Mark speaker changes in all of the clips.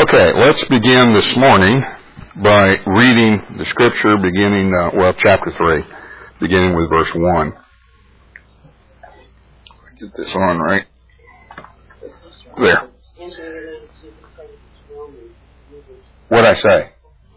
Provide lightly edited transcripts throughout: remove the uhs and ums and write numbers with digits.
Speaker 1: Okay, let's begin this morning by reading the scripture beginning, chapter 3, beginning with verse 1. Get this on right. There. What'd I say?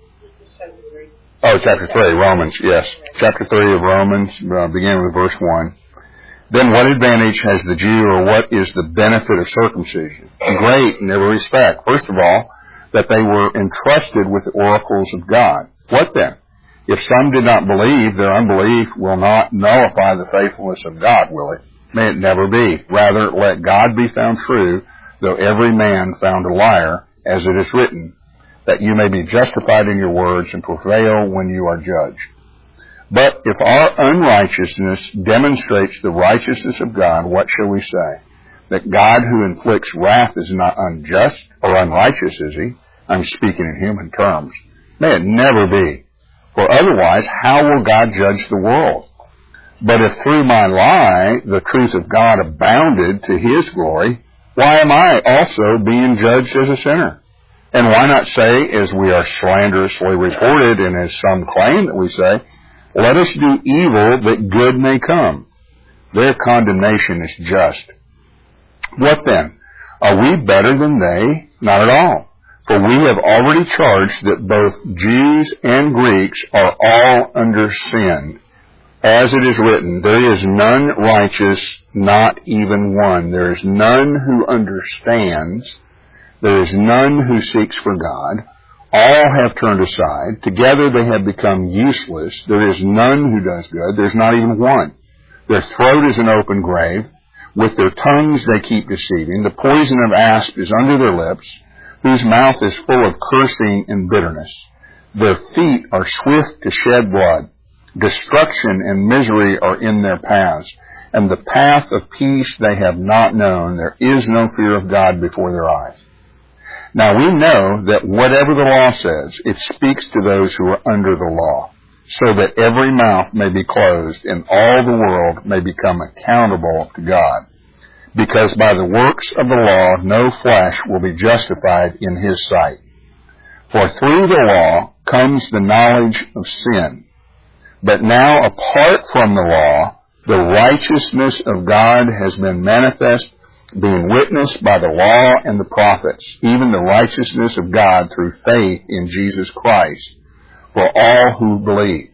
Speaker 1: Oh, chapter 3, Romans, yes. Chapter 3 of Romans, beginning with verse 1. Then what advantage has the Jew, or what is the benefit of circumcision? Great in every respect. First of all, that they were entrusted with the oracles of God. What then? If some did not believe, their unbelief will not nullify the faithfulness of God, will it? May it never be. Rather, let God be found true, though every man found a liar, as it is written, that you may be justified in your words and prevail when you are judged. But if our unrighteousness demonstrates the righteousness of God, what shall we say? That God who inflicts wrath is not unjust or unrighteous, is he? I'm speaking in human terms. May it never be. For otherwise, how will God judge the world? But if through my lie the truth of God abounded to his glory, why am I also being judged as a sinner? And why not say, as we are slanderously reported and as some claim that we say, let us do evil that good may come. Their condemnation is just. What then? Are we better than they? Not at all. For we have already charged that both Jews and Greeks are all under sin. As it is written, there is none righteous, not even one. There is none who understands. There is none who seeks for God. All have turned aside. Together they have become useless. There is none who does good. There is not even one. Their throat is an open grave. With their tongues they keep deceiving. The poison of asp is under their lips, whose mouth is full of cursing and bitterness. Their feet are swift to shed blood. Destruction and misery are in their paths, and the path of peace they have not known. There is no fear of God before their eyes. Now we know that whatever the law says, it speaks to those who are under the law, so that every mouth may be closed and all the world may become accountable to God. Because by the works of the law no flesh will be justified in his sight. For through the law comes the knowledge of sin. But now apart from the law, the righteousness of God has been manifest, being witnessed by the law and the prophets, even the righteousness of God through faith in Jesus Christ, for all who believe.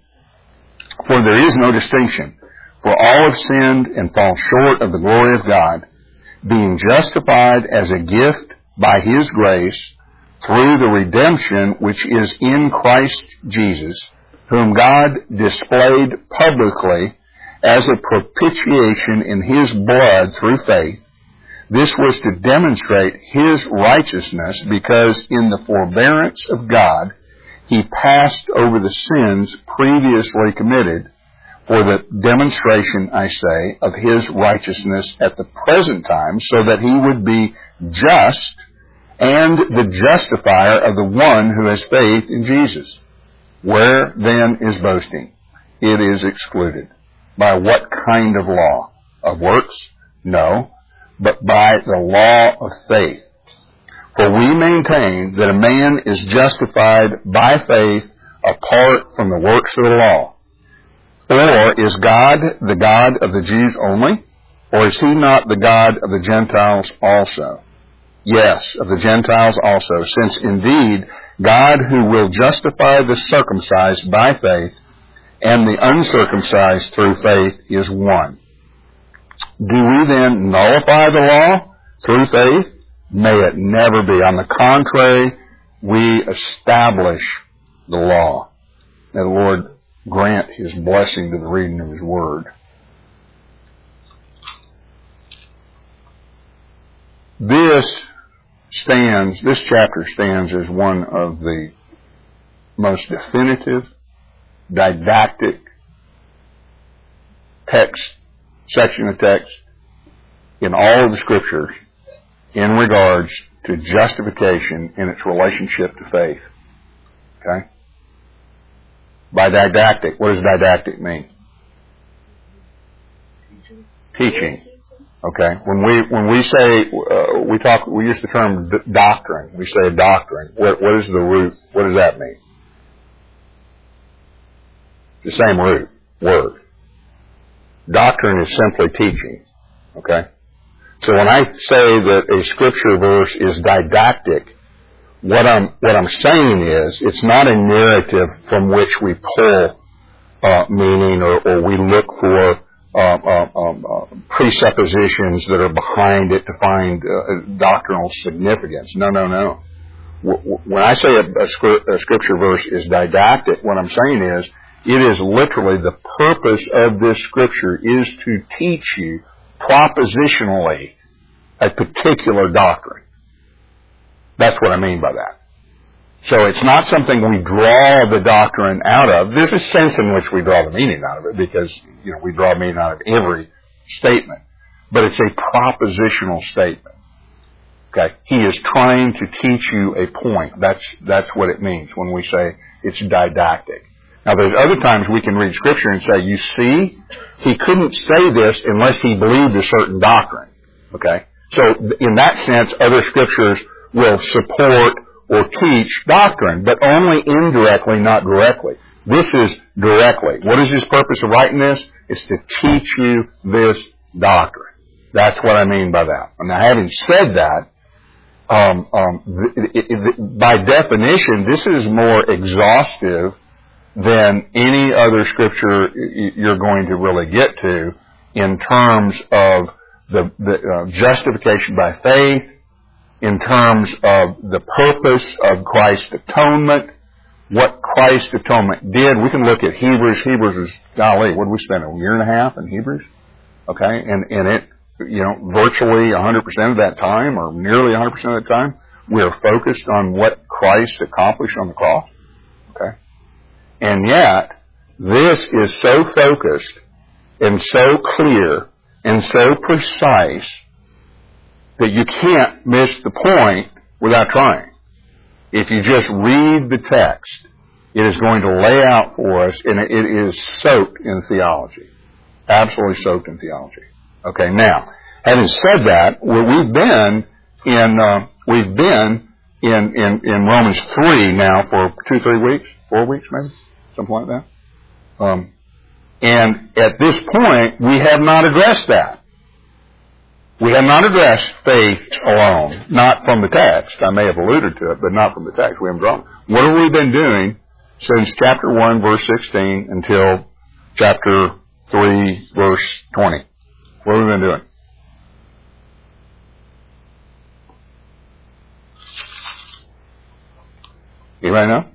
Speaker 1: For there is no distinction, for all have sinned and fall short of the glory of God, being justified as a gift by his grace through the redemption which is in Christ Jesus, whom God displayed publicly as a propitiation in his blood through faith. This was to demonstrate his righteousness, because in the forbearance of God he passed over the sins previously committed, for the demonstration, I say, of his righteousness at the present time, so that he would be just and the justifier of the one who has faith in Jesus. Where then is boasting? It is excluded. By what kind of law? Of works? No, but by the law of faith. For we maintain that a man is justified by faith apart from the works of the law. Or is God the God of the Jews only? Or is he not the God of the Gentiles also? Yes, of the Gentiles also, since indeed God who will justify the circumcised by faith and the uncircumcised through faith is one. Do we then nullify the law through faith? May it never be. On the contrary, we establish the law. May the Lord grant his blessing to the reading of his word. This chapter stands as one of the most definitive, didactic section of text in all of the scriptures in regards to justification in its relationship to faith. Okay? By didactic, what does didactic mean? Teaching. Okay? When we say, we use the term doctrine. We say doctrine. What is the root? What does that mean? The same root, word. Doctrine is simply teaching. Okay? So when I say that a scripture verse is didactic, what I'm saying is it's not a narrative from which we pull meaning or we look for presuppositions that are behind it to find doctrinal significance. No. When I say a scripture verse is didactic, what I'm saying is it is literally the purpose of this scripture is to teach you propositionally a particular doctrine. That's what I mean by that. So it's not something we draw the doctrine out of. There's a sense in which we draw the meaning out of it because, we draw meaning out of every statement. But it's a propositional statement. Okay? He is trying to teach you a point. That's what it means when we say it's didactic. Now there's other times we can read scripture and say, you see, he couldn't say this unless he believed a certain doctrine. Okay? So in that sense, other scriptures will support or teach doctrine, but only indirectly, not directly. This is directly. What is his purpose of writing this? It's to teach you this doctrine. That's what I mean by that. Now, having said that, by definition, this is more exhaustive than any other scripture you're going to really get to in terms of the justification by faith, in terms of the purpose of Christ's atonement, what Christ's atonement did. We can look at Hebrews. Hebrews is, golly, what did we spend, a year and a half in Hebrews? Okay, and it, virtually 100% of that time, or nearly 100% of the time, we are focused on what Christ accomplished on the cross. Okay? And yet, this is so focused and so clear and so precise that you can't miss the point without trying. If you just read the text, it is going to lay out for us, and it is soaked in theology. Absolutely soaked in theology. Okay, now, having said that, we've been in Romans 3 now for 2-3 weeks, 4 weeks maybe, something like that. And at this point, we have not addressed that. We have not addressed faith alone, not from the text. I may have alluded to it, but not from the text. We haven't drawn. What have we been doing since chapter 1, verse 16 until chapter 3, verse 20? What have we been doing? Anybody know?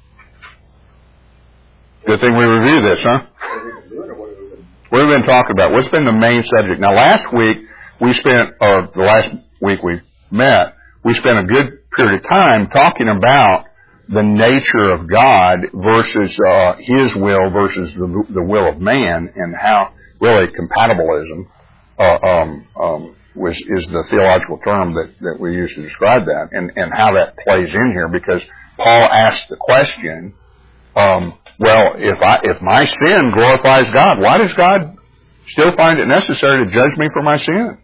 Speaker 1: Good thing we reviewed this, huh? What have we been talking about? What's been the main subject? Now, last week, the last week we met, we spent a good period of time talking about the nature of God versus His will versus the will of man, and how really compatibilism is the theological term that we use to describe that, and how that plays in here, because Paul asked the question, well, if my sin glorifies God, why does God still find it necessary to judge me for my sin?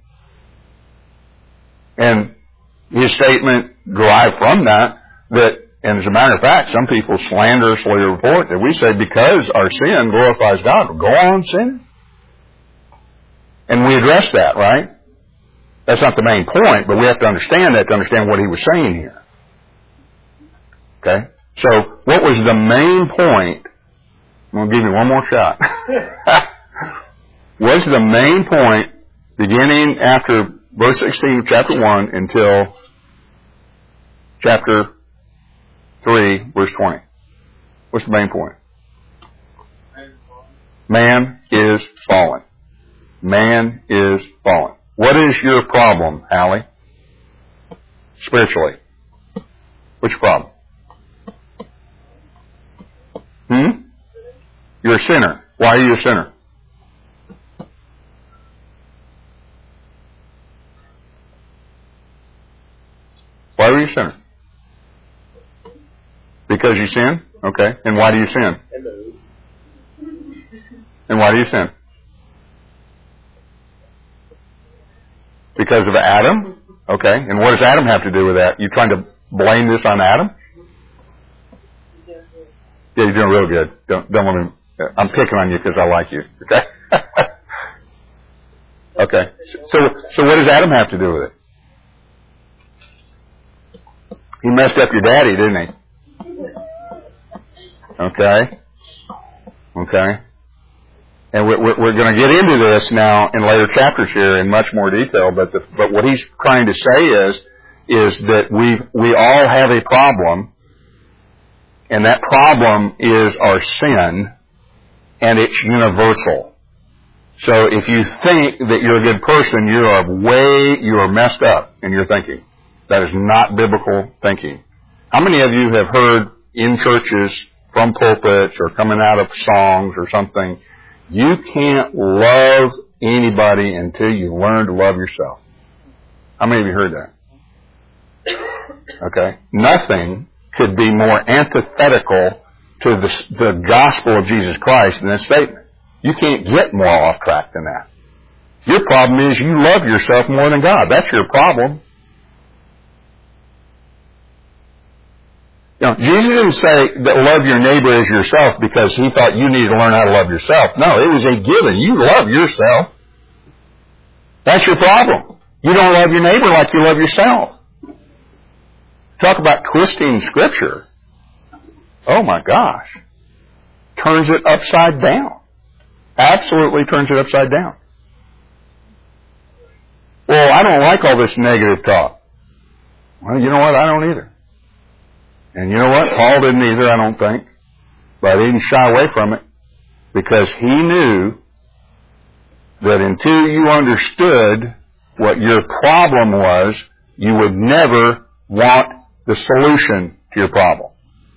Speaker 1: And his statement derived from that, and as a matter of fact, some people slanderously report that we say because our sin glorifies God, well, go on sinning. And we address that, right? That's not the main point, but we have to understand that to understand what he was saying here. Okay? So, what was the main point? I'm going to give you one more shot. Was the main point, beginning after verse 16 of chapter 1 until chapter 3, verse 20? What's the main point? Man is fallen. Man is fallen. What is your problem, Allie? Spiritually. What's your problem? You're a sinner. Why are you a sinner? Why are you a sinner? Because you sin? Okay. And why do you sin? And why do you sin? Because of Adam? Okay. And what does Adam have to do with that? You trying to blame this on Adam? Yeah, you're doing real good. Don't want to. I'm picking on you because I like you. Okay. Okay. So what does Adam have to do with it? He messed up your daddy, didn't he? Okay. Okay. And we're going to get into this now in later chapters here in much more detail. But what he's trying to say is that we all have a problem, and that problem is our sin, and it's universal. So if you think that you're a good person, you are messed up in your thinking. That is not biblical thinking. How many of you have heard in churches from pulpits or coming out of songs or something, you can't love anybody until you learn to love yourself? How many of you heard that? Okay. Nothing could be more antithetical to the gospel of Jesus Christ than that statement. You can't get more off track than that. Your problem is you love yourself more than God. That's your problem. You know, Jesus didn't say that love your neighbor as yourself because he thought you needed to learn how to love yourself. No, it was a given. You love yourself. That's your problem. You don't love your neighbor like you love yourself. Talk about twisting Scripture. Oh my gosh. Turns it upside down. Absolutely turns it upside down. Well, I don't like all this negative talk. Well, you know what? I don't either. And you know what? Paul didn't either, I don't think. But he didn't shy away from it because he knew that until you understood what your problem was, you would never want the solution to your problem.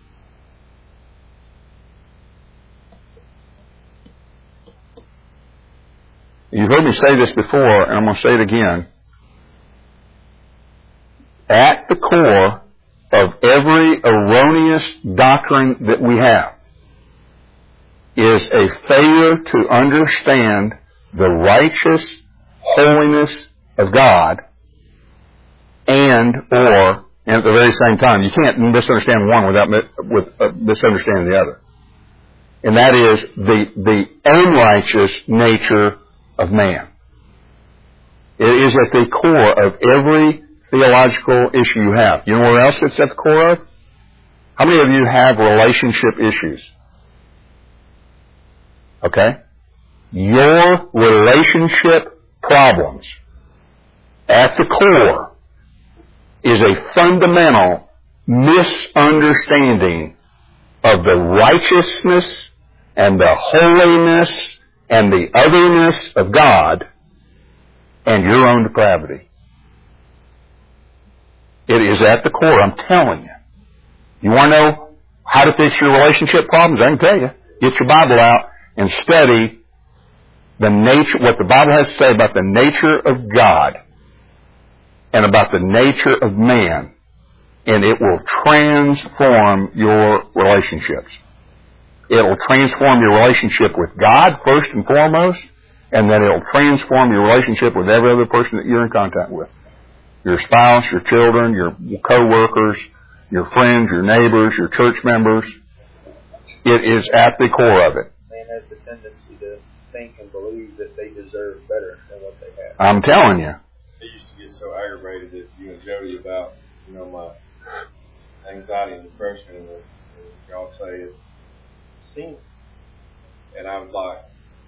Speaker 1: You've heard me say this before, and I'm going to say it again. At the core of every erroneous doctrine that we have is a failure to understand the righteous holiness of God and at the very same time. You can't misunderstand one without misunderstanding the other. And that is the unrighteous nature of man. It is at the core of every theological issue you have. You know where else it's at the core of? How many of you have relationship issues? Okay? Your relationship problems at the core is a fundamental misunderstanding of the righteousness and the holiness and the otherness of God and your own depravity. It is at the core, I'm telling you. You want to know how to fix your relationship problems? I can tell you. Get your Bible out and study what the Bible has to say about the nature of God and about the nature of man, and it will transform your relationships. It will transform your relationship with God first and foremost, and then it will transform your relationship with every other person that you're in contact with. Your spouse, your children, your co-workers, your friends, your neighbors, your church members. It is at the core of it.
Speaker 2: Man has the tendency to think and believe that they deserve better than what they have.
Speaker 1: I'm telling you.
Speaker 3: I used to get so aggravated at you and Jody about, my anxiety and depression, and y'all say it's sin. And I was like,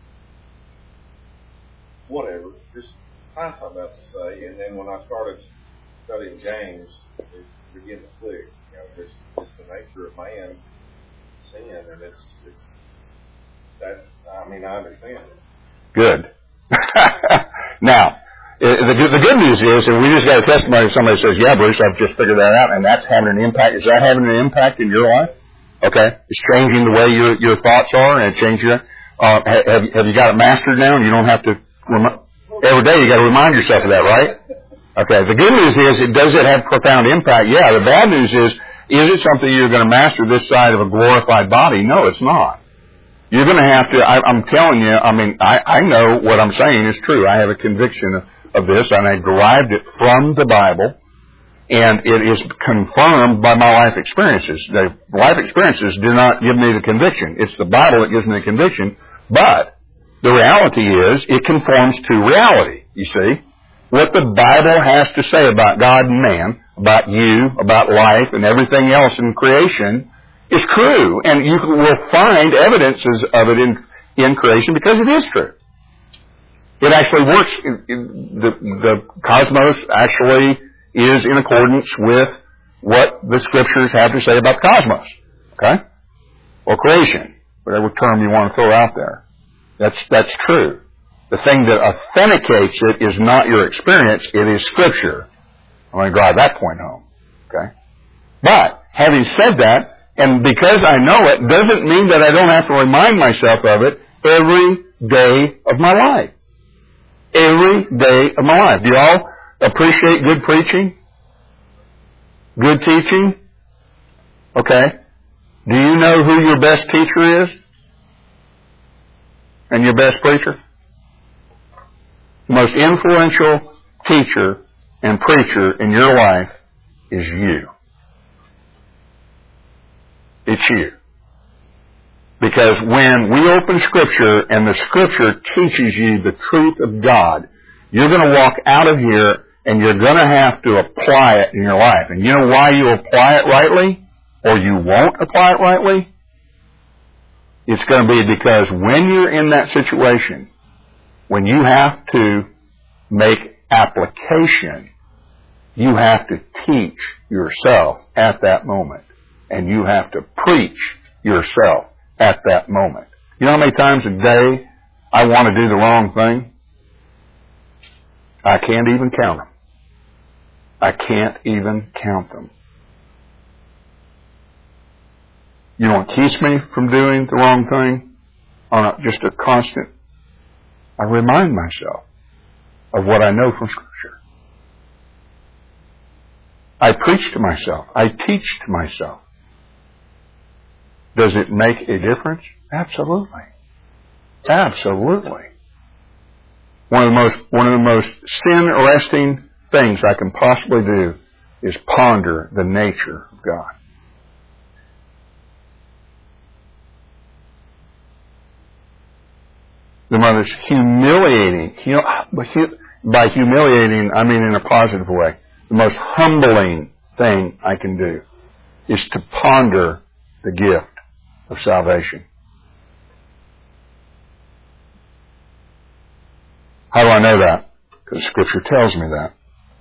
Speaker 3: whatever, just find something else to say. And then when I started studying James, it began to click. It's the nature of man, sin, and it's that. I understand it.
Speaker 1: Good. Now, the good news is, and we just got a testimony of somebody who says, "Yeah, Bruce, I've just figured that out," and that's having an impact. Is that having an impact in your life? Okay, it's changing the way your thoughts are, and it changes your. Have you got it mastered now, and you don't have to every day? You got to remind yourself of that, right? Okay. The good news is, does it have profound impact? Yeah. The bad news is it something you're going to master this side of a glorified body? No, it's not. You're going to have to. I'm telling you. I know what I'm saying is true. I have a conviction of this, and I derived it from the Bible, and it is confirmed by my life experiences. The life experiences do not give me the conviction. It's the Bible that gives me the conviction, but the reality is it conforms to reality, you see. What the Bible has to say about God and man, about you, about life, and everything else in creation is true. And you will find evidences of it in creation because it is true. It actually works. The cosmos actually is in accordance with what the Scriptures have to say about the cosmos. Okay? Or creation. Whatever term you want to throw out there. That's true. The thing that authenticates it is not your experience, it is Scripture. I want to drive that point home. Okay? But, having said that, and because I know it, doesn't mean that I don't have to remind myself of it every day of my life. Every day of my life. Do you all appreciate good preaching? Good teaching? Okay. Do you know who your best teacher is? And your best preacher? The most influential teacher and preacher in your life is you. It's you. Because when we open Scripture and the Scripture teaches you the truth of God, you're going to walk out of here and you're going to have to apply it in your life. And you know why you apply it rightly? Or you won't apply it rightly? It's going to be because when you're in that situation, when you have to make application, you have to teach yourself at that moment. And you have to preach yourself at that moment. You know how many times a day I want to do the wrong thing? I can't even count them. I can't even count them. You know what keeps me from doing the wrong thing on just a constant? I remind myself of what I know from Scripture. I preach to myself. I teach to myself. Does it make a difference? Absolutely. Absolutely. One of the most sin-arresting things I can possibly do is ponder the nature of God. The most humiliating, by humiliating, I mean in a positive way, the most humbling thing I can do is to ponder the gift of salvation. How do I know that? Because Scripture tells me that.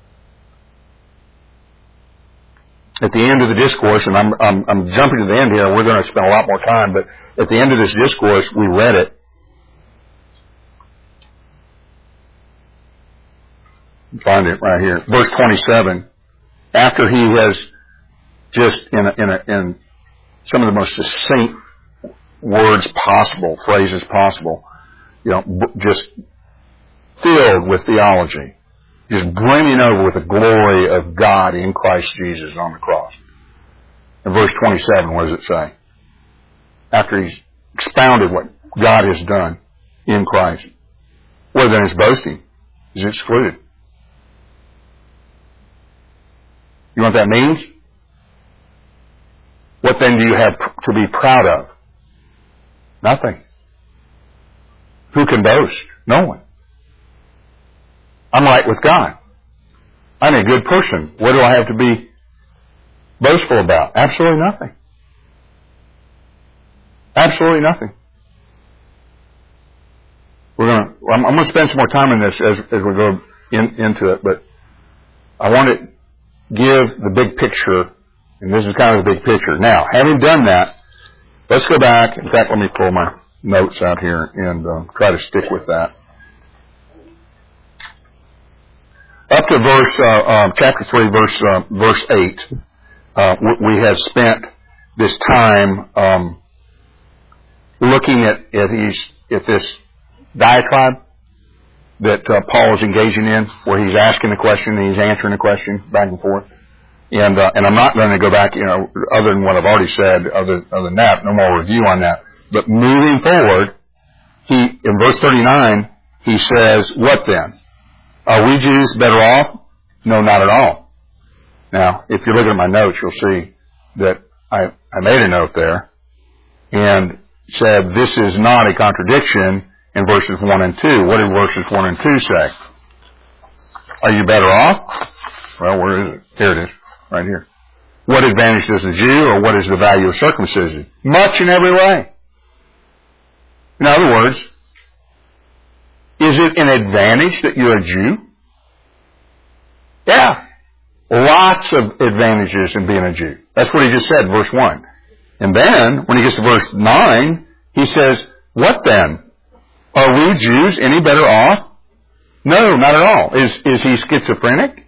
Speaker 1: At the end of the discourse, and I'm jumping to the end here, we're going to spend a lot more time, but at the end of this discourse, we read it. Find it right here. Verse 27. After he has just in some of the most succinct words possible, phrases possible, just filled with theology, just brimming over with the glory of God in Christ Jesus on the cross. In verse 27, what does it say? After he's expounded what God has done in Christ, well, then his boasting is excluded. You know what that means? What then do you have to be proud of? Nothing. Who can boast? No one. I'm right with God. I'm a good person. What do I have to be boastful about? Absolutely nothing. Absolutely nothing. I'm going to spend some more time on this as we go into it, but I want to give the big picture, and this is kind of the big picture. Now, having done that, let's go back. In fact, let me pull my notes out here and try to stick with that. Up to chapter 3, verse 8, we have spent this time looking at this diatribe that Paul is engaging in, where he's asking a question and he's answering a question back and forth. And I'm not going to go back, other than what I've already said, other than that, no more review on that. But moving forward, in verse 39, he says, what then? Are we Jews better off? No, not at all. Now, if you look at my notes, you'll see that I made a note there and said this is not a contradiction in verses 1 and 2. What did verses 1 and 2 say? Are you better off? Well, where is it? Here it is, right here. What advantage does the Jew, or what is the value of circumcision? Much in every way. In other words, is it an advantage that you're a Jew? Yeah. Lots of advantages in being a Jew. That's what he just said, verse 1. And then, when he gets to verse 9, he says, what then? Are we Jews any better off? No, not at all. Is he schizophrenic?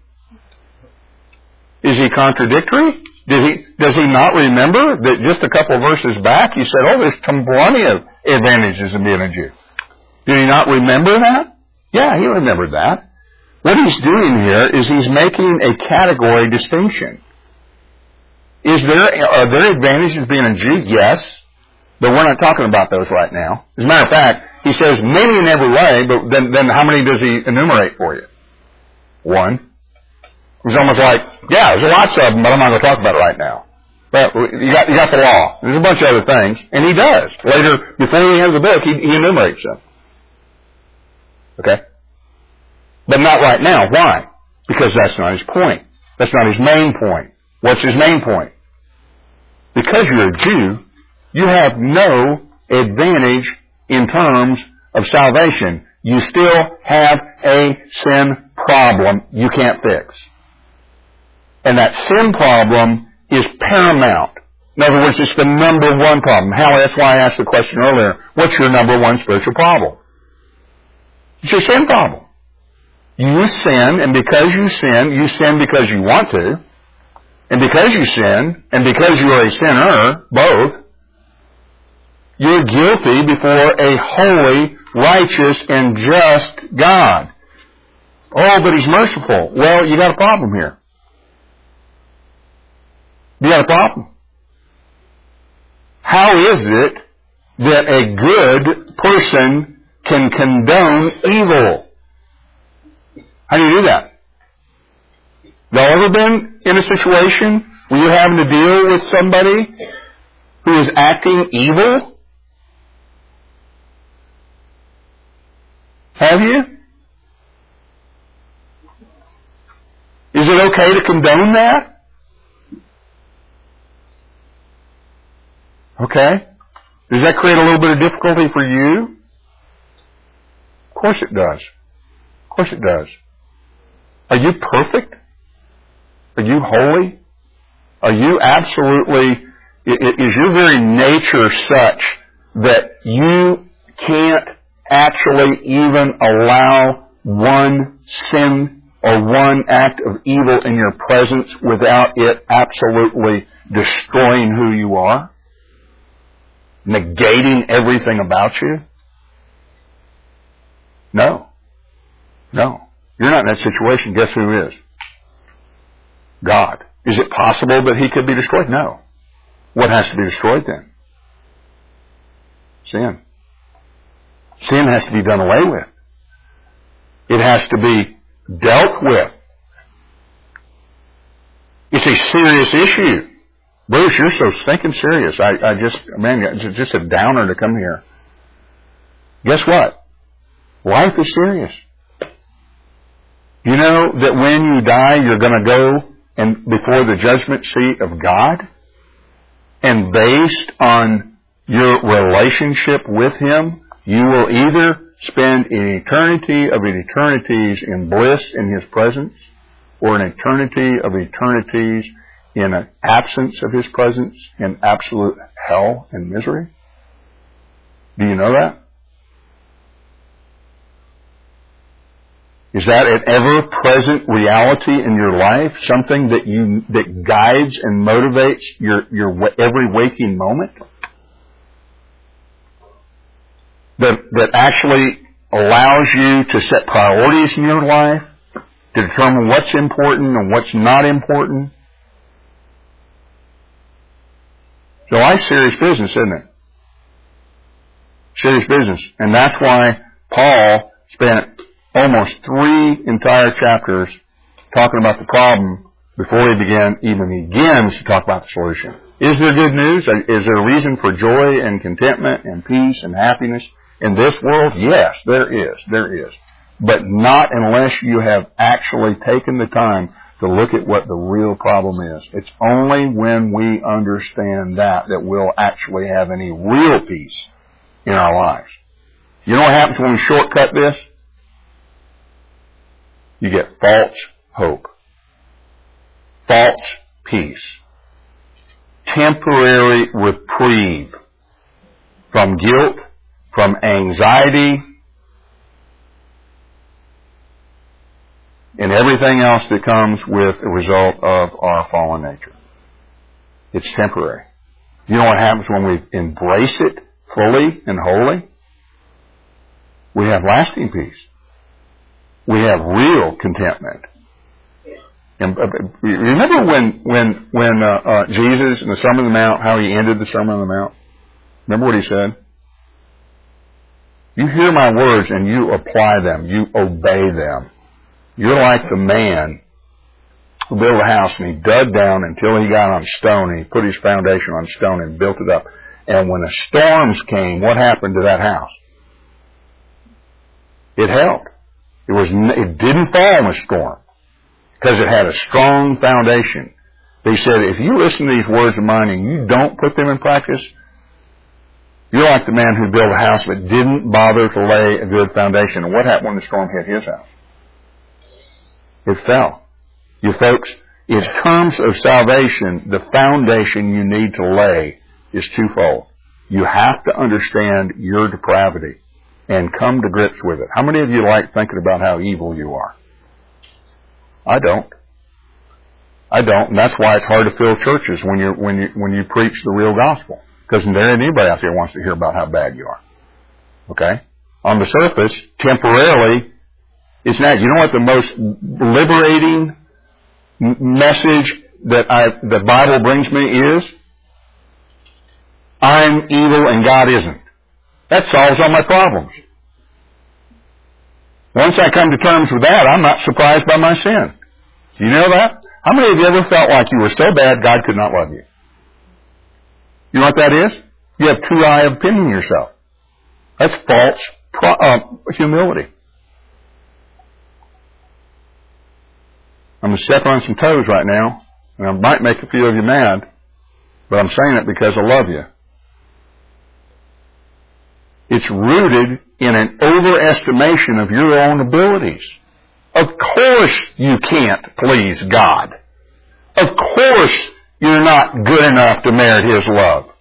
Speaker 1: Is he contradictory? Does he not remember that just a couple of verses back he said, there's plenty of advantages in being a Jew? Did he not remember that? Yeah, he remembered that. What he's doing here is he's making a category distinction. Are there advantages being a Jew? Yes. But we're not talking about those right now. As a matter of fact, he says many in every way, but then how many does he enumerate for you? One. It's almost like, there's lots of them, but I'm not going to talk about it right now. But you got the law. There's a bunch of other things, and he does. Later, before he ends the book, he enumerates them. Okay? But not right now. Why? Because that's not his point. That's not his main point. What's his main point? Because you're a Jew, you have no advantage in terms of salvation. You still have a sin problem you can't fix. And that sin problem is paramount. In other words, it's the number one problem. Hallie, that's why I asked the question earlier, what's your number one spiritual problem? It's your sin problem. You sin, and because you sin because you want to, and because you sin, and because you are a sinner, both, you're guilty before a holy, righteous, and just God. Oh, but He's merciful. Well, you got a problem here. You got a problem. How is it that a good person can condone evil? How do you do that? Y'all ever been in a situation where you're having to deal with somebody who is acting evil? Have you? Is it okay to condone that? Okay. Does that create a little bit of difficulty for you? Of course it does. Of course it does. Are you perfect? Are you holy? Are you absolutely, is your very nature such that you can't actually even allow one sin or one act of evil in your presence without it absolutely destroying who you are? Negating everything about you? No. No. You're not in that situation. Guess who is? God. Is it possible that He could be destroyed? No. What has to be destroyed then? Sin. Sin has to be done away with. It has to be dealt with. It's a serious issue. Bruce, you're so stinking serious. It's just a downer to come here. Guess what? Life is serious. You know that when you die, you're going to go before the judgment seat of God? And based on your relationship with Him, you will either spend an eternity of eternities in bliss in His presence, or an eternity of eternities in an absence of His presence, in absolute hell and misery. Do you know that? Is that an ever-present reality in your life? Something that guides and motivates your every waking moment? That actually allows you to set priorities in your life, to determine what's important and what's not important? So life's serious business, isn't it? Serious business. And that's why Paul spent almost 3 entire chapters talking about the problem before he even begins to talk about the solution. Is there good news? Is there a reason for joy and contentment and peace and happiness in this world? Yes, there is. There is. But not unless you have actually taken the time to look at what the real problem is. It's only when we understand that we'll actually have any real peace in our lives. You know what happens when we shortcut this? You get false hope, false peace, temporary reprieve from guilt, from anxiety, and everything else that comes with a result of our fallen nature. It's temporary. You know what happens when we embrace it fully and wholly? We have lasting peace. We have real contentment. And remember when Jesus in the Sermon on the Mount, how he ended the Sermon on the Mount? Remember what he said? You hear my words and you apply them. You obey them. You're like the man who built a house and he dug down until he got on stone and he put his foundation on stone and built it up. And when the storms came, what happened to that house? It held. It didn't fall in a storm because it had a strong foundation. They said, if you listen to these words of mine and you don't put them in practice, you're like the man who built a house but didn't bother to lay a good foundation. And what happened when the storm hit his house? It fell. You folks, in terms of salvation, the foundation you need to lay is twofold. You have to understand your depravity and come to grips with it. How many of you like thinking about how evil you are? I don't. And that's why it's hard to fill churches when you preach the real gospel. Because there ain't anybody out there wants to hear about how bad you are. Okay? On the surface, temporarily, it's not. You know what the most liberating message that the Bible brings me is? I'm evil and God isn't. That solves all my problems. Once I come to terms with that, I'm not surprised by my sin. You know that? How many of you ever felt like you were so bad God could not love you? You know what that is? You have too high of opinion of yourself. That's false humility. I'm going to step on some toes right now, and I might make a few of you mad, but I'm saying it because I love you. It's rooted in an overestimation of your own abilities. Of course you can't please God. Of course you're not good enough to merit His love.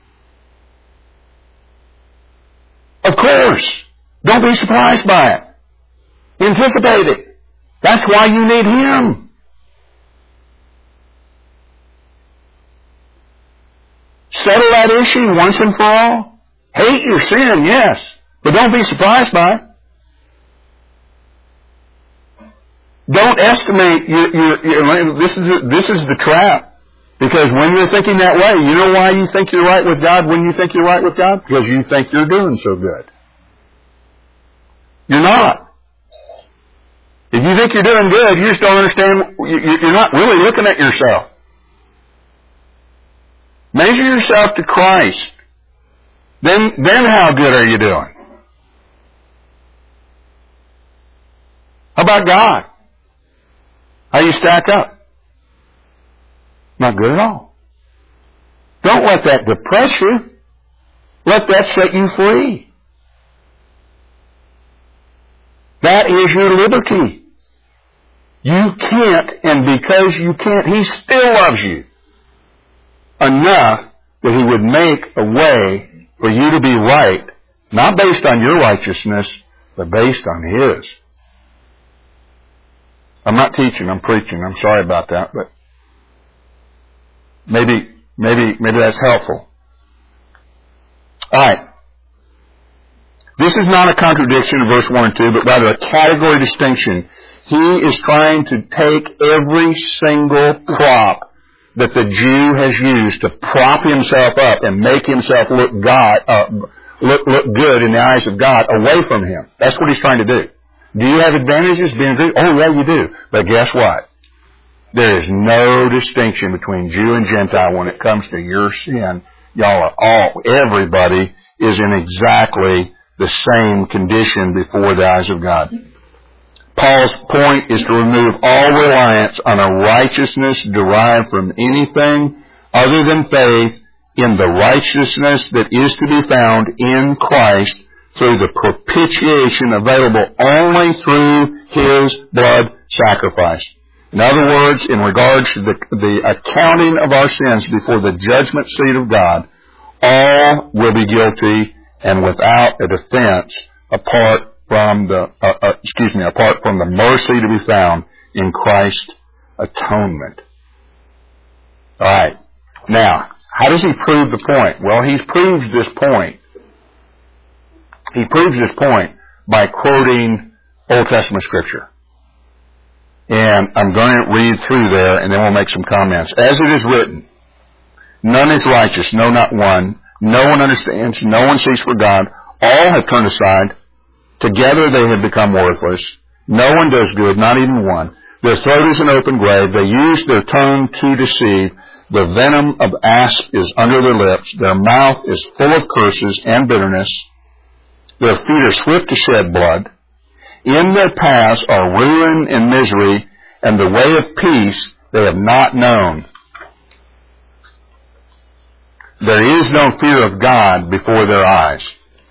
Speaker 1: Of course. Don't be surprised by it. Anticipate it. That's why you need Him. Settle that issue once and for all. Hate your sin, yes, but don't be surprised by it. Don't estimate this is the trap. Because when you're thinking that way, you know why you think you're right with God when you think you're right with God? Because you think you're doing so good. You're not. If you think you're doing good, you just don't understand, you're not really looking at yourself. Measure yourself to Christ. Then how good are you doing? How about God? How you stack up? Not good at all. Don't let that depress you. Let that set you free. That is your liberty. You can't, and because you can't, He still loves you enough that He would make a way for you to be right, not based on your righteousness, but based on His. I'm not teaching, I'm preaching. I'm sorry about that, but maybe that's helpful. Alright. This is not a contradiction in verse 1 and 2, but rather a category distinction. He is trying to take every single prop that the Jew has used to prop himself up and make himself look good in the eyes of God away from him. That's what he's trying to do. Do you have advantages being Greek? Oh, yeah, you do. But guess what? There is no distinction between Jew and Gentile when it comes to your sin. Everybody is in exactly the same condition before the eyes of God. Paul's point is to remove all reliance on a righteousness derived from anything other than faith in the righteousness that is to be found in Christ through the propitiation available only through His blood sacrifice. In other words, in regards to the accounting of our sins before the judgment seat of God, all will be guilty and without a defense apart from the mercy to be found in Christ's atonement. All right. Now, how does he prove the point? Well, he proves this point. He proves this point by quoting Old Testament Scripture. And I'm going to read through there, and then we'll make some comments. As it is written, none is righteous, no, not one. No one understands, no one seeks for God. All have turned aside. Together they have become worthless. No one does good, not even one. Their throat is an open grave. They use their tongue to deceive. The venom of asp is under their lips. Their mouth is full of curses and bitterness. Their feet are swift to shed blood. In their paths are ruin and misery, and the way of peace they have not known. There is no fear of God before their eyes.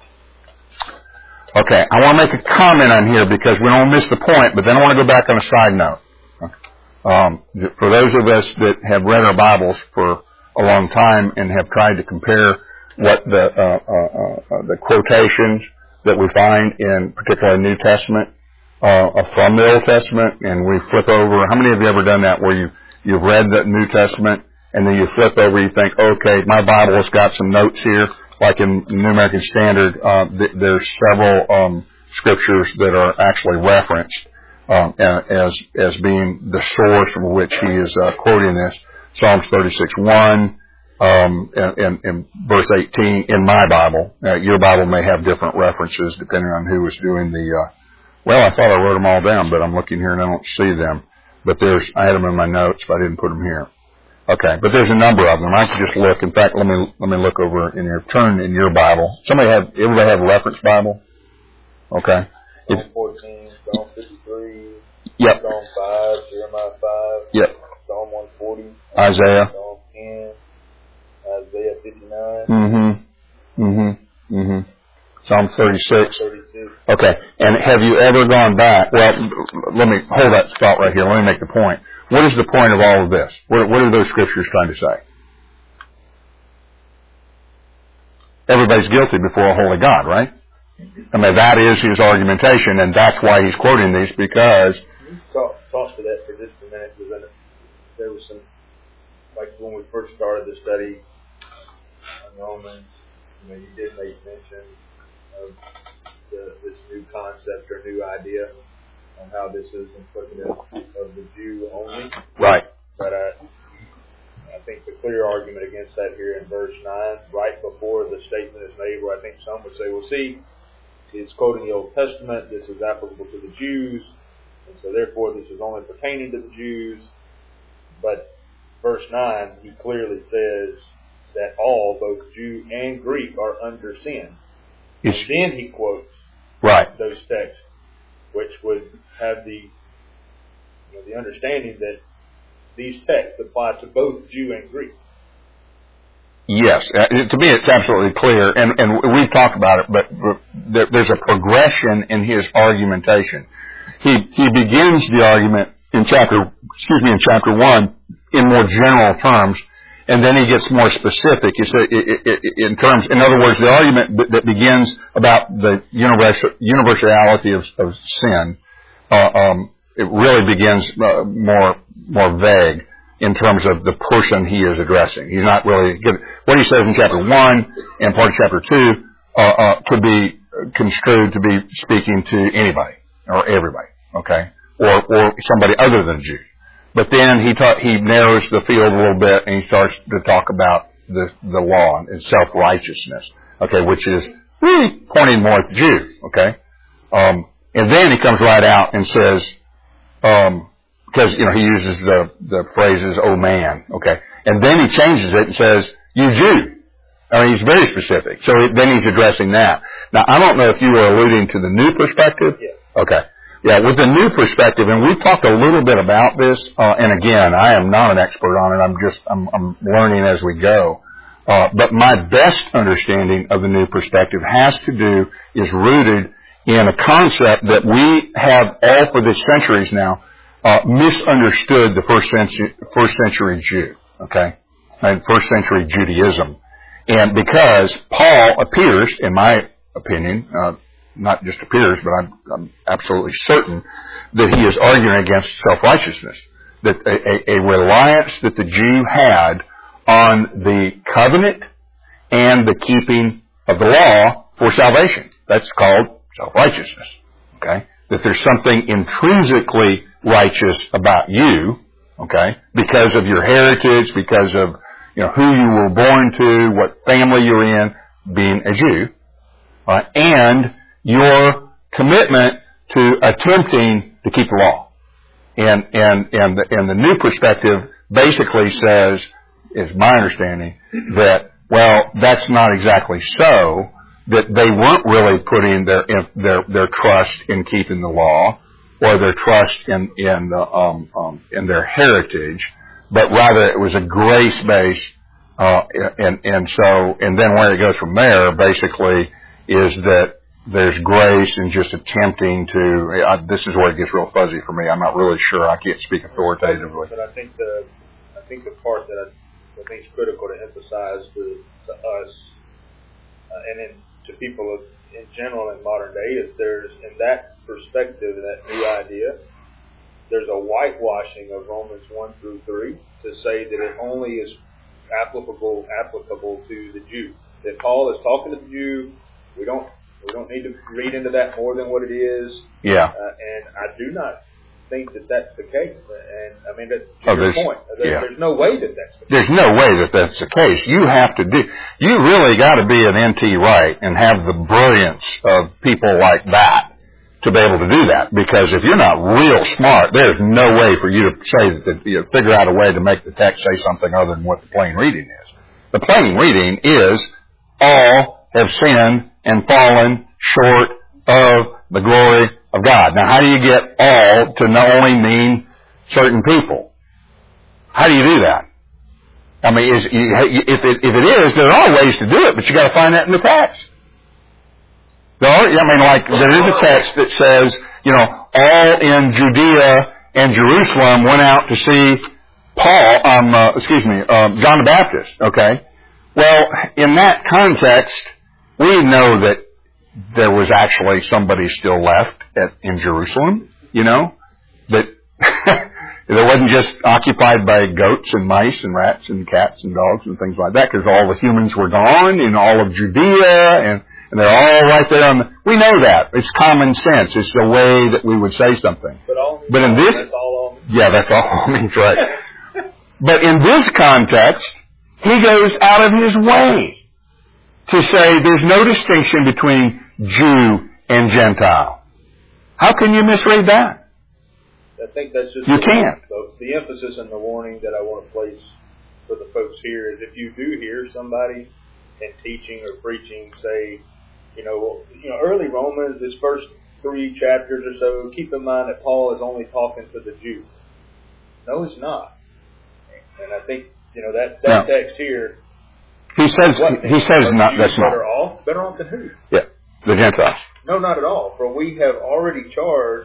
Speaker 1: Okay, I want to make a comment on here because we don't miss the point, but then I want to go back on a side note. For those of us that have read our Bibles for a long time and have tried to compare what the quotations that we find in particularly New Testament from the Old Testament, and we flip over. How many of you ever done that where you've read the New Testament and then you flip over, you think, okay, my Bible has got some notes here, like in New American Standard, there's several scriptures that are actually referenced as being the source from which he is quoting this. Psalms 36:1 and verse 18 in my Bible. Your Bible may have different references depending on who was doing the. Well, I thought I wrote them all down, but I'm looking here and I don't see them. But I had them in my notes, but I didn't put them here. Okay, but there's a number of them. I can just look. In fact, let me look over in your turn in your Bible. Everybody have a reference Bible? Okay.
Speaker 2: Psalm 14, Psalm 53.
Speaker 1: Yep.
Speaker 2: Psalm 5, Jeremiah 5.
Speaker 1: Yep.
Speaker 2: Psalm 140.
Speaker 1: Isaiah.
Speaker 2: Psalm 10. Isaiah 59.
Speaker 1: Psalm 36.
Speaker 2: 36.
Speaker 1: Okay. And have you ever gone back? Well, let me hold that thought right here. Let me make the point. What is the point of all of this? What are those scriptures trying to say? Everybody's guilty before a holy God, right? I mean, that is his argumentation, and that's why he's quoting these, because...
Speaker 2: Talk to that for just a minute, because there was some, like when we first started the study on Romans, you did make mention of this new concept or new idea on how this is implicative of the Jew only.
Speaker 1: Right.
Speaker 2: But I think the clear argument against that here in verse 9, right before the statement is made, where I think some would say, well, see, it's quoting the Old Testament, this is applicable to the Jews, and so therefore this is only pertaining to the Jews. But verse 9, he clearly says that all, both Jew and Greek, are under sin. And then he quotes those texts, which would have the understanding that these texts apply to both Jew and Greek.
Speaker 1: Yes, to me it's absolutely clear, and we've talked about it, but there's a progression in his argumentation. He begins the argument in chapter 1 in more general terms, and then he gets more specific. In other words, the argument that begins about the universality of sin, it really begins more vague in terms of the person he is addressing. He's not really what he says in chapter 1 and part of chapter 2 could be construed to be speaking to anybody or everybody, okay, or somebody other than a Jew. But then he narrows the field a little bit and he starts to talk about the law and self-righteousness, okay, which is really pointing more at the Jew, okay. And then he comes right out and says, because, he uses the phrases, oh man, okay. And then he changes it and says, you Jew. I mean, he's very specific. So then he's addressing that. Now, I don't know if you were alluding to the new perspective.
Speaker 2: Yeah.
Speaker 1: Okay. Yeah, with the new perspective, and we've talked a little bit about this, and again, I am not an expert on it. I'm learning as we go. But my best understanding of the new perspective is rooted in a concept that we have all for the centuries now, misunderstood the first century Jew, okay? And first century Judaism. And because Paul appears, in my opinion, not just appears, but I'm absolutely certain that he is arguing against self-righteousness, that a reliance that the Jew had on the covenant and the keeping of the law for salvation. That's called self-righteousness, okay? That there's something intrinsically righteous about you, okay, because of your heritage, because of, who you were born to, what family you're in, being a Jew, and your commitment to attempting to keep the law. And the new perspective basically says, is my understanding, that, that's not exactly so, that they weren't really putting their trust in keeping the law, or their trust in their heritage, but rather it was a grace-based, and then where it goes from there, basically, is that there's grace in just attempting to, this is where it gets real fuzzy for me. I'm not really sure. I can't speak authoritatively.
Speaker 2: But I think the part that I think is critical to emphasize to us, and then to people in general in modern day, is there's, in that perspective, that new idea, there's a whitewashing of Romans 1 through 3 to say that it only is applicable to the Jew. That Paul is talking to the Jew. We don't need to read into that more than what it is.
Speaker 1: Yeah.
Speaker 2: And I do not think that that's the case. And I mean, to your point, there's no way that that's the case.
Speaker 1: There's no way that that's the case. You really got to be an N.T. Wright and have the brilliance of people like that to be able to do that. Because if you're not real smart, there's no way for you to say that, figure out a way to make the text say something other than what the plain reading is. The plain reading is, all have sinned and fallen short of the glory of God. Now, how do you get all to not only mean certain people? How do you do that? I mean, if it is, there are ways to do it, but you got to find that in the text. There is a text that says, all in Judea and Jerusalem went out to see John the Baptist. Okay. Well, in that context, we know that there was actually somebody still left in Jerusalem, that it wasn't just occupied by goats and mice and rats and cats and dogs and things like that, because all the humans were gone in all of Judea, and they're all right there we know that. It's common sense. It's the way that we would say something. But in this,
Speaker 2: that's all
Speaker 1: that's all means, right. But in this context, he goes out of his way to say there's no distinction between Jew and Gentile. How can you misread that?
Speaker 2: I think that's just...
Speaker 1: You can't.
Speaker 2: The emphasis and the warning that I want to place for the folks here is, if you do hear somebody in teaching or preaching say, early Romans, this first 3 chapters or so, keep in mind that Paul is only talking to the Jews. No, it's not. And I think, that text here...
Speaker 1: He says not. That's not.
Speaker 2: Better off than who?
Speaker 1: Yeah, the Gentiles.
Speaker 2: No, not at all. For we have already charged.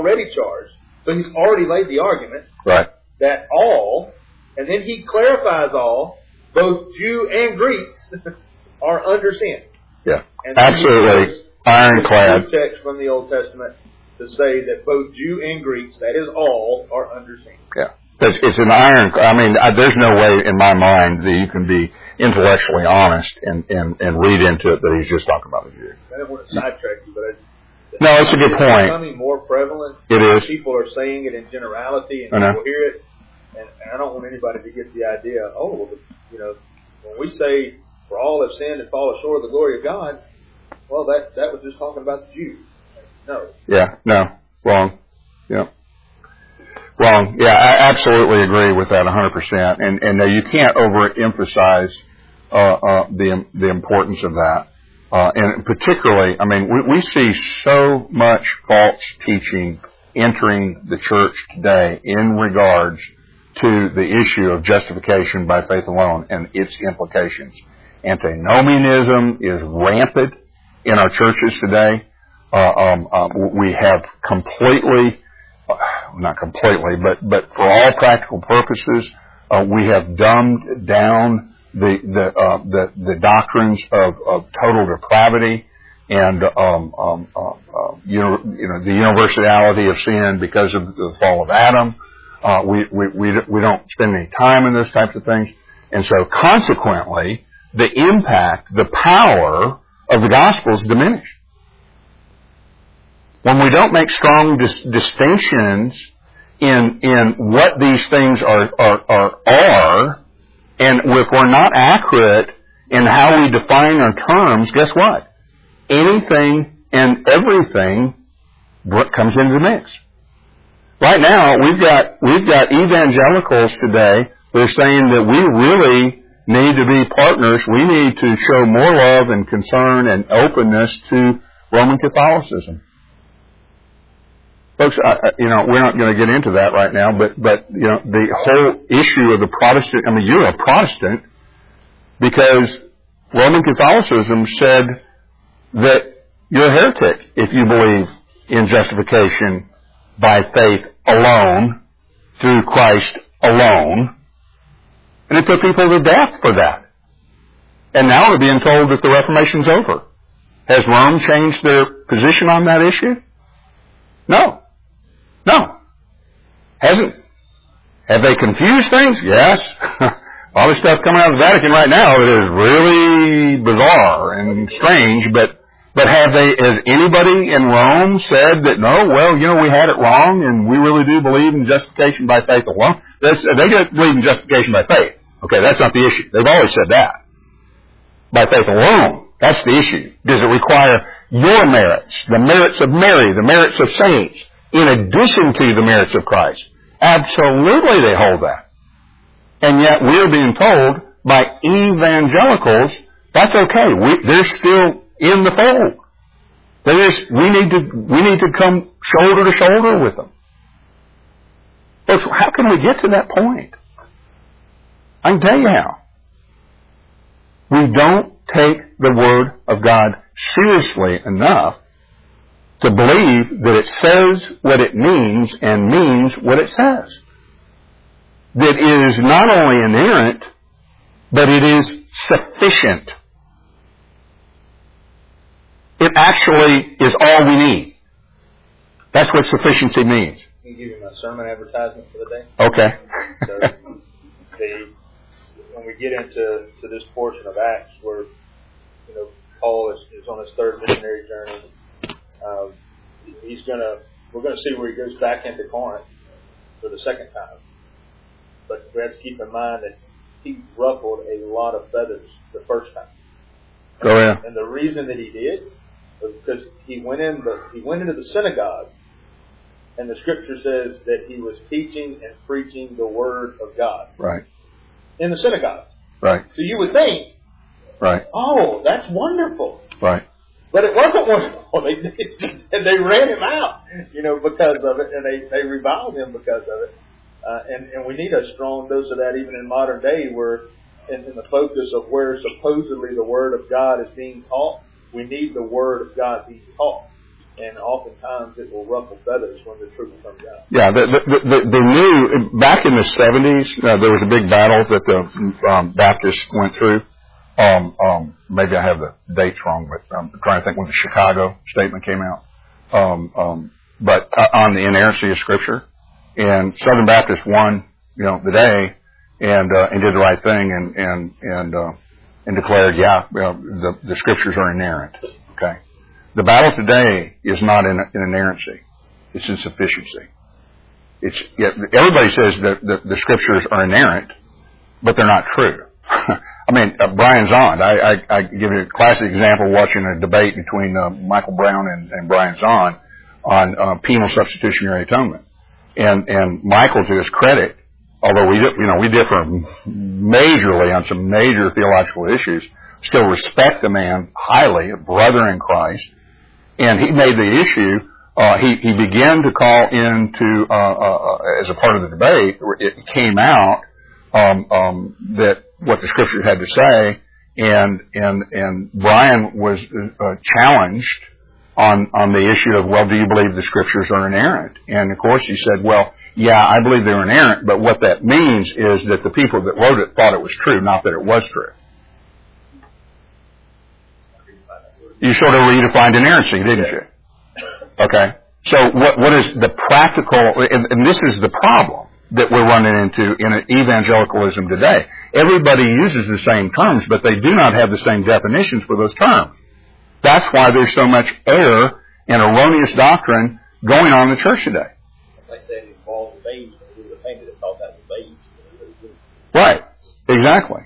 Speaker 2: So he's already laid the argument.
Speaker 1: Right.
Speaker 2: That all, and then he clarifies all, both Jew and Greeks, are under sin.
Speaker 1: Yeah.
Speaker 2: And
Speaker 1: absolutely ironclad.
Speaker 2: Text from the Old Testament to say that both Jew and Greeks, that is all, are under sin.
Speaker 1: Yeah. It's an there's no way in my mind that you can be intellectually honest and read into it that he's just talking about the Jew.
Speaker 2: I don't want to sidetrack you, but
Speaker 1: no, it's a good point.
Speaker 2: It's becoming more prevalent.
Speaker 1: It is.
Speaker 2: People are saying it in generality, and people hear it, and I don't want anybody to get the idea, when we say, for all have sinned and fallen short of the glory of God, well, that was just talking about the Jews. No.
Speaker 1: Yeah, no, wrong. Yeah. Wrong. Yeah, I absolutely agree with that 100%. And you can't overemphasize the importance of that. And particularly, I mean, we see so much false teaching entering the church today in regards to the issue of justification by faith alone and its implications. Antinomianism is rampant in our churches today. We have completely, not completely, but for all practical purposes, we have dumbed down the doctrines of total depravity and the universality of sin because of the fall of Adam. We don't spend any time in those types of things, and so consequently, the impact, the power of the gospel is diminished. When we don't make strong distinctions in what these things are, and if we're not accurate in how we define our terms, guess what? Anything and everything comes into the mix. Right now, we've got evangelicals today who are saying that we really need to be partners. We need to show more love and concern and openness to Roman Catholicism. Folks, we're not going to get into that right now, but the whole issue of the Protestant, I mean, you're a Protestant because Roman Catholicism said that you're a heretic if you believe in justification by faith alone, through Christ alone. And it put people to death for that. And now we're being told that the Reformation's over. Has Rome changed their position on that issue? No. Hasn't. Have they confused things? Yes. All this stuff coming out of the Vatican right now, it is really bizarre and strange, but has anybody in Rome said that, no, well, we had it wrong and we really do believe in justification by faith alone? They believe in justification by faith. Okay, that's not the issue. They've always said that. By faith alone. That's the issue. Does it require your merits, the merits of Mary, the merits of saints, in addition to the merits of Christ? Absolutely they hold that. And yet we're being told by evangelicals, that's okay. They're still in the fold. We need to come shoulder to shoulder with them. Folks, how can we get to that point? I can tell you how. We don't take the Word of God seriously enough to believe that it says what it means and means what it says. That it is not only inerrant, but it is sufficient. It actually is all we need. That's what sufficiency means.
Speaker 2: Can you give you my sermon advertisement for the day?
Speaker 1: Okay.
Speaker 2: So, when we get into this portion of Acts where, Paul is on his third missionary journey, we're going to see where he goes back into Corinth for the second time. But we have to keep in mind that he ruffled a lot of feathers the first time.
Speaker 1: Oh, yeah.
Speaker 2: And the reason that he did was because he went into the synagogue, and the Scripture says that he was teaching and preaching the Word of God.
Speaker 1: Right.
Speaker 2: In the synagogue.
Speaker 1: Right.
Speaker 2: So you would think,
Speaker 1: right,
Speaker 2: oh, that's wonderful.
Speaker 1: Right.
Speaker 2: But it wasn't wonderful. They ran him out, because of it, and they reviled him because of it. And we need a strong dose of that even in modern day, where in the focus of where supposedly the Word of God is being taught, we need the Word of God being taught. And oftentimes it will ruffle feathers when the truth comes out.
Speaker 1: Yeah, the new, back in the 70s, there was a big battle that the Baptists went through. Maybe I have the dates wrong, but I'm trying to think when the Chicago statement came out. But on the inerrancy of Scripture. And Southern Baptists won, the day and did the right thing and declared, the Scriptures are inerrant. Okay. The battle today is not in inerrancy. It's in sufficiency. Everybody says that the Scriptures are inerrant, but they're not true. I mean, Brian Zahnd, I give you a classic example watching a debate between Michael Brown and Brian Zahnd. on penal substitutionary atonement. And Michael, to his credit, although we differ majorly on some major theological issues, still respect the man highly, a brother in Christ. And he made the issue, he began to call into, as a part of the debate, it came out, that what the Scripture had to say, and Brian was challenged on the issue of, well, do you believe the Scriptures are inerrant? And of course he said, well, yeah, I believe they're inerrant, but what that means is that the people that wrote it thought it was true, not that it was true. You sort of redefined inerrancy, didn't you? Okay. So what is the practical, and this is the problem that we're running into in evangelicalism today. Everybody uses the same terms, but they do not have the same definitions for those terms. That's why there's so much error and erroneous doctrine going on in the church today.
Speaker 4: I said it involved babes, but we were thinking it thought that was babes.
Speaker 1: Right. Exactly.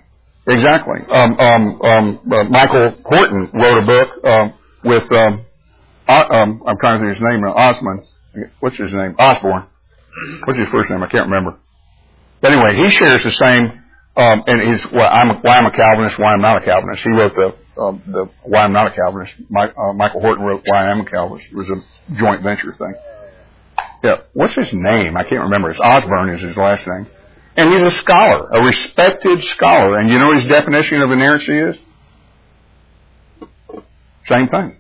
Speaker 1: Michael Horton wrote a book with I'm trying to think his name now. Osborne. What's his name? Osborne. What's his first name? I can't remember. But anyway, he shares the same. And he's why I'm a Calvinist, why I'm not a Calvinist. He wrote the Why I'm Not a Calvinist. Michael Horton wrote Why I Am a Calvinist. It was a joint venture thing. Yeah. What's his name? I can't remember. It's Osborne is his last name. And he's a scholar, a respected scholar. And you know what his definition of inerrancy is? Same thing.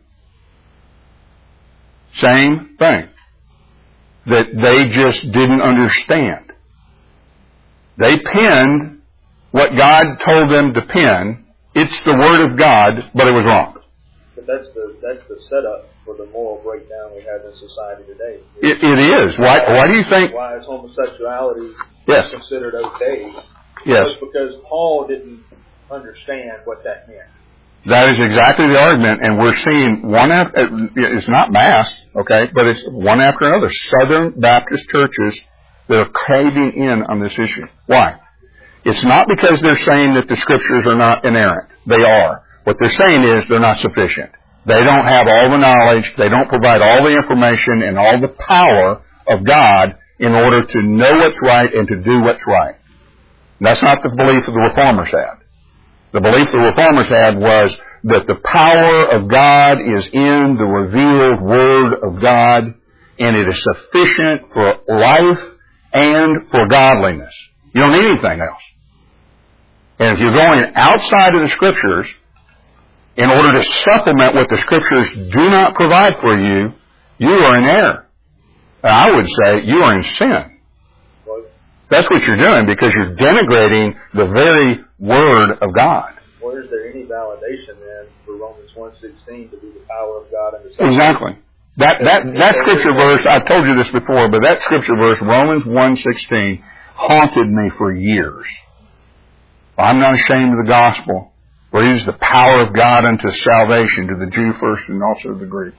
Speaker 1: Same thing. That they just didn't understand. They penned what God told them to pen. It's the Word of God, but it was wrong.
Speaker 2: But that's the setup for the moral breakdown we have in society today.
Speaker 1: It is. Why do you think?
Speaker 2: Why is homosexuality
Speaker 1: Yes.
Speaker 2: considered okay?
Speaker 1: Yes.
Speaker 2: Just because Paul didn't understand what that meant.
Speaker 1: That is exactly the argument, and we're seeing it's not mass, okay, but it's one after another. Southern Baptist churches that are caving in on this issue. Why? It's not because they're saying that the Scriptures are not inerrant. They are. What they're saying is they're not sufficient. They don't have all the knowledge. They don't provide all the information and all the power of God in order to know what's right and to do what's right. And that's not the belief that the Reformers had. The belief the Reformers had was that the power of God is in the revealed Word of God, and it is sufficient for life and for godliness. You don't need anything else. And if you're going outside of the Scriptures in order to supplement what the Scriptures do not provide for you, you are in error. And I would say you are in sin. That's what you're doing, because you're denigrating the very Word of God.
Speaker 2: Or is there any validation then for Romans 1:16 to be the power of God and the Son?
Speaker 1: Exactly. That Scripture verse, I've told you this before, but that Scripture verse, Romans 1:16, haunted me for years. I'm not ashamed of the gospel, for it is the power of God unto salvation to the Jew first and also to the Greek.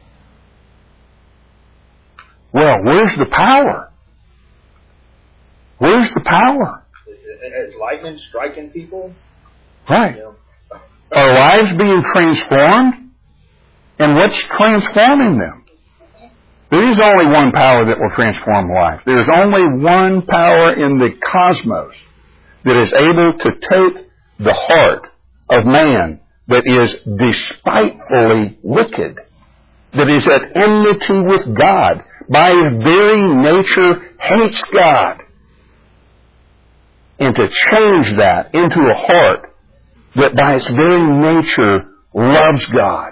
Speaker 1: Well, where's the power? Where's the power?
Speaker 2: Is lightning striking people?
Speaker 1: Right.
Speaker 2: You know,
Speaker 1: Are lives being transformed? And what's transforming them? There is only one power that will transform life. There is only one power in the cosmos that is able to take the heart of man that is despitefully wicked, that is at enmity with God, by his very nature hates God, and to change that into a heart that by its very nature loves God.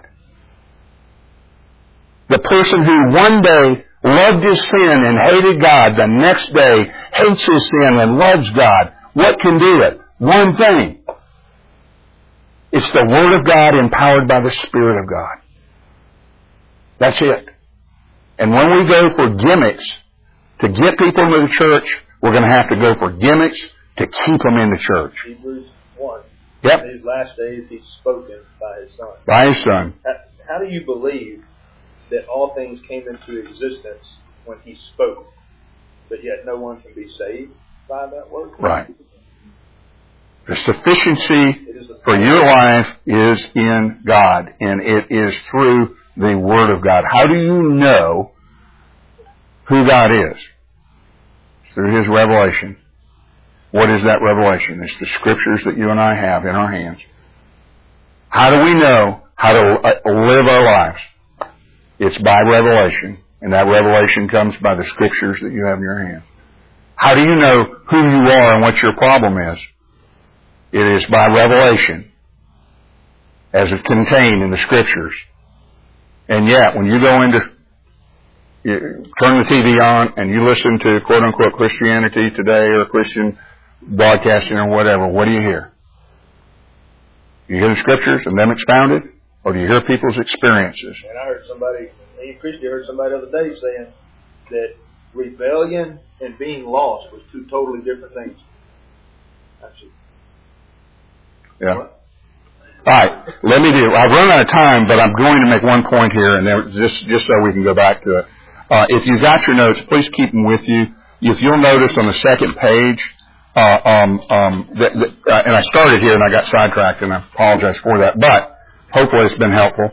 Speaker 1: The person who one day loved his sin and hated God, the next day hates his sin and loves God. What can do it? One thing. It's the Word of God empowered by the Spirit of God. That's it. And when we go for gimmicks to get people into the church, we're going to have to go for gimmicks to keep them in the church.
Speaker 2: Hebrews 1.
Speaker 1: Yep.
Speaker 2: In these last days he's spoken by his Son.
Speaker 1: By his Son.
Speaker 2: How do you believe that all things came into existence when he spoke, but yet no one can be saved by that word?
Speaker 1: Right. The sufficiency for your life is in God, and it is through the Word of God. How do you know who God is through His revelation. What is that revelation? It's the Scriptures that you and I have in our hands. How do we know how to live our lives? It's by revelation, and that revelation comes by the Scriptures that you have in your hand. How do you know who you are and what your problem is? It is by revelation, as it contained in the Scriptures. And yet, when you go into, turn the TV on and you listen to quote-unquote Christianity Today or Christian broadcasting or whatever, what do you hear? Do you hear the Scriptures and them expounded? Or do you hear people's experiences?
Speaker 2: And I heard somebody, Christian heard somebody the other day saying that rebellion and being lost was two totally different things. Actually.
Speaker 1: Yeah. All right. I've run out of time, but I'm going to make one point here, and then just so we can go back to it. If you got your notes, please keep them with you. If you'll notice on the second page, and I started here and I got sidetracked, and I apologize for that, but hopefully it's been helpful.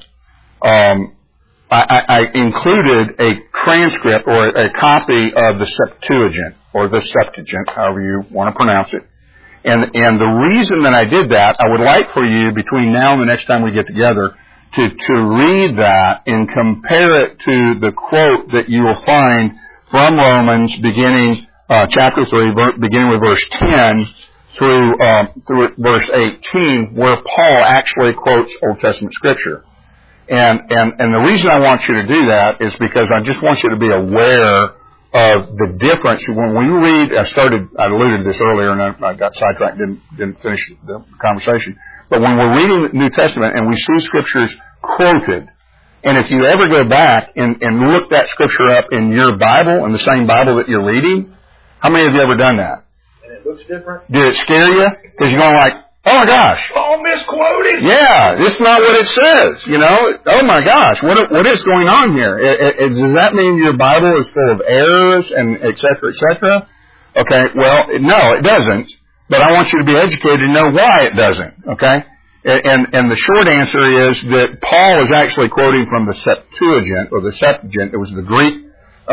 Speaker 1: I included a transcript or a copy of the Septuagint, or the Septuagint, however you want to pronounce it. And the reason that I did that, I would like for you, between now and the next time we get together, to read that and compare it to the quote that you will find from Romans beginning, chapter 3, beginning with verse 10 through verse 18, where Paul actually quotes Old Testament Scripture. And the reason I want you to do that is because I just want you to be aware of the difference. When we read, I alluded to this earlier and I got sidetracked, didn't finish the conversation. But when we're reading the New Testament and we see Scriptures quoted, and if you ever go back and look that Scripture up in your Bible, in the same Bible that you're reading, how many of you ever done that?
Speaker 2: And it looks different?
Speaker 1: Did it scare you? Because you're going like, oh my gosh.
Speaker 2: Paul misquoted.
Speaker 1: Yeah, it's not what it says, you know. Oh my gosh, what is going on here? Does that mean your Bible is full of errors and et cetera, et cetera? Okay, well, no, it doesn't. But I want you to be educated and know why it doesn't, okay? And the short answer is that Paul is actually quoting from the Septuagint, or the Septuagint. It was the Greek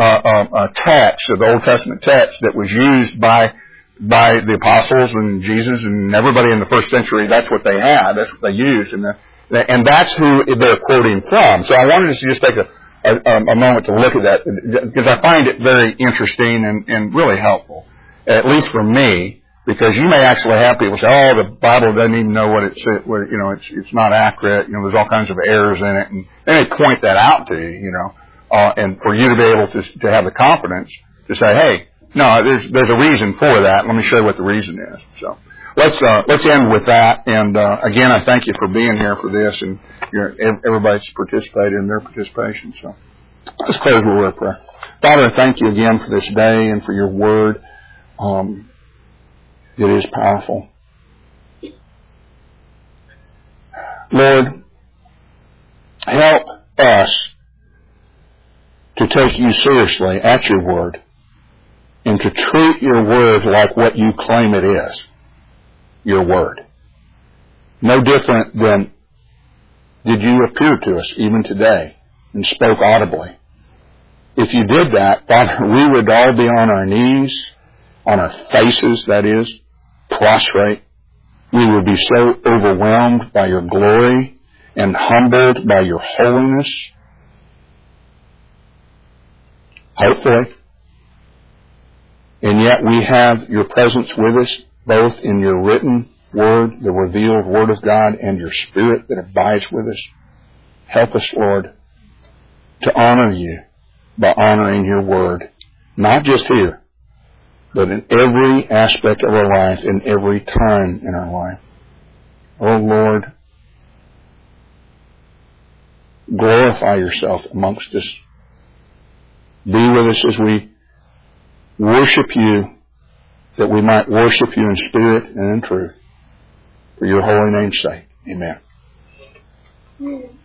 Speaker 1: text, or the Old Testament text that was used by the apostles and Jesus and everybody in the first century. That's what they had. That's what they used. And that's who they're quoting from. So I wanted us to just take a moment to look at that, because I find it very interesting and really helpful, at least for me, because you may actually have people say, oh, the Bible doesn't even know what it says, you know, it's not accurate, you know, there's all kinds of errors in it, and they point that out to you, you know, and for you to be able to have the confidence to say, hey, no, there's a reason for that. Let me show you what the reason is. So let's end with that. And again, I thank you for being here for this, and everybody's participated in their participation. So let's close with a word of prayer. Father, I thank you again for this day and for your word. It is powerful. Lord, help us to take you seriously at your word, and to treat your word like what you claim it is, your word. No different than did you appear to us even today and spoke audibly. If you did that, Father, we would all be on our knees, on our faces, that is, prostrate. We would be so overwhelmed by your glory and humbled by your holiness. Hopefully. And yet we have your presence with us, both in your written word, the revealed word of God, and your Spirit that abides with us. Help us, Lord, to honor you by honoring your word, not just here, but in every aspect of our life, in every time in our life. Oh, Lord, glorify yourself amongst us. Be with us as we worship you, that we might worship you in spirit and in truth. For your holy name's sake. Amen.